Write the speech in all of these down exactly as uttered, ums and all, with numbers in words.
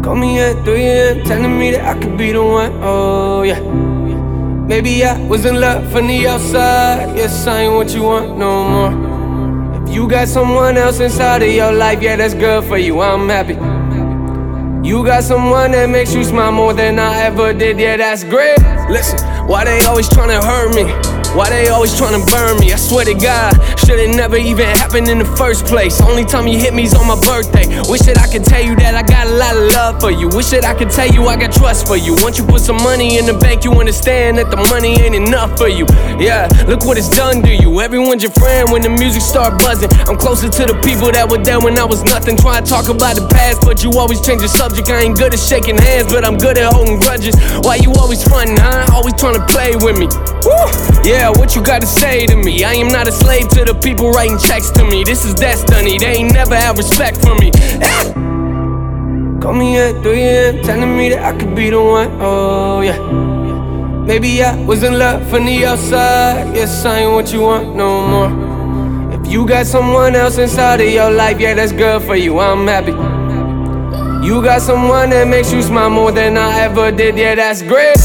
Call me at three a m telling me that I could be the one, oh yeah. Maybe I was in love from the outside. Yes, I ain't what you want no more. If you got someone else inside of your life, yeah, that's good for you, I'm happy. You got someone that makes you smile more than I ever did, yeah, that's great. Listen, why they always tryna hurt me? Why they always tryna burn me? I swear to God, should've never even happened in the first place. Only time you hit me's on my birthday. Wish that I could tell you that I got a lot of love for you. Wish that I could tell you I got trust for you. Once you put some money in the bank, you understand that the money ain't enough for you. Yeah, look what it's done to you. Everyone's your friend when the music start buzzing. I'm closer to the people that were there when I was nothing. Try to talk about the past, but you always change the subject. I ain't good at shaking hands, but I'm good at holding grudges. Why you always frontin', huh? Always trying to play with me. Woo! Yeah, what you gotta say to me? I am not a slave to the people writing checks to me. This is destiny, they ain't never have respect for me. Ah! Call me at three a m telling me that I could be the one, oh yeah. Maybe I was in love from the outside. Yes, I ain't what you want no more. If you got someone else inside of your life, yeah, that's good for you, I'm happy. You got someone that makes you smile more than I ever did, yeah, that's great.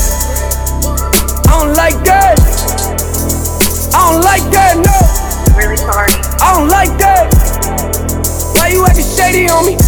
I don't like that. I don't like that, no. Really sorry. I don't like that. Why you acting shady on me?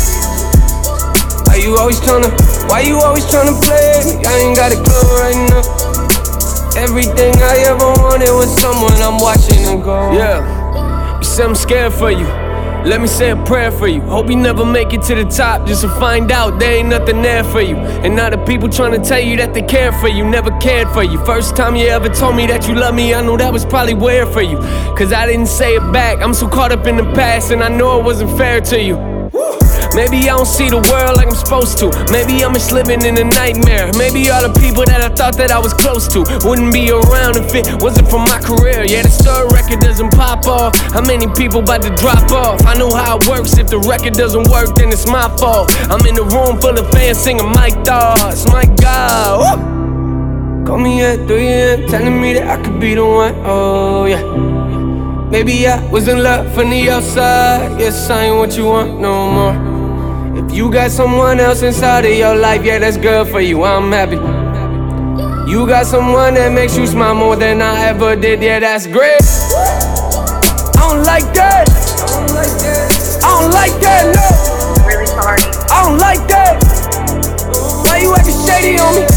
Why you always tryna, why you always tryna play me? I ain't got a clue right now. Everything I ever wanted was someone I'm watching and go. Yeah, you say I'm scared for you. Let me say a prayer for you. Hope you never make it to the top just to find out there ain't nothing there for you. And now the people trying to tell you that they care for you never cared for you. First time you ever told me that you love me, I know that was probably weird for you, cause I didn't say it back. I'm so caught up in the past and I know it wasn't fair to you. Woo! Maybe I don't see the world like I'm supposed to. Maybe I'm just living in a nightmare. Maybe all the people that I thought that I was close to wouldn't be around if it wasn't for my career. Yeah, the third record doesn't pop off. How many people about to drop off? I know how it works. If the record doesn't work, then it's my fault. I'm in a room full of fans singing my thoughts. My God, woo! Call me at three a m telling me that I could be the one, oh yeah. Maybe I was in love from the outside. Yes, I ain't what you want no more. If you got someone else inside of your life, yeah, that's good for you, I'm happy. You got someone that makes you smile more than I ever did, yeah, that's great. I don't like that. I don't like that. I don't like that, no. Really sorry. I don't like that. Why you acting shady on me?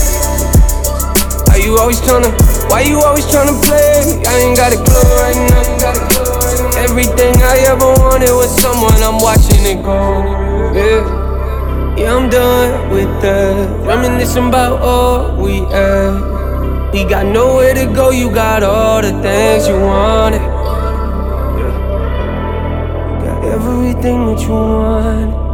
Why you always tryna, why you always tryna play me? I ain't got a clue right now. Everything I ever wanted was someone I'm watching it go. Yeah, yeah, I'm done with that. Reminiscing about all we had. We got nowhere to go, you got all the things you wanted. Yeah. You got everything that you wanted.